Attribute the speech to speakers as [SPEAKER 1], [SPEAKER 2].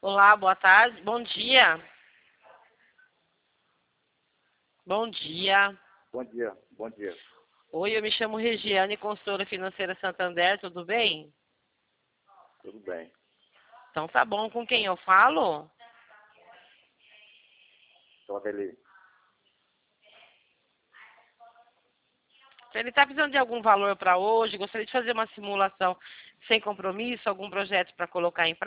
[SPEAKER 1] Olá, boa tarde. Bom dia. Bom dia.
[SPEAKER 2] Bom dia, bom dia.
[SPEAKER 1] Oi, eu me chamo Regiane, consultora financeira Santander, tudo bem?
[SPEAKER 2] Tudo bem.
[SPEAKER 1] Então tá bom, com quem eu falo?
[SPEAKER 2] Sou Adeli.
[SPEAKER 1] Se ele está precisando de algum valor para hoje, gostaria de fazer uma simulação sem compromisso, algum projeto para colocar em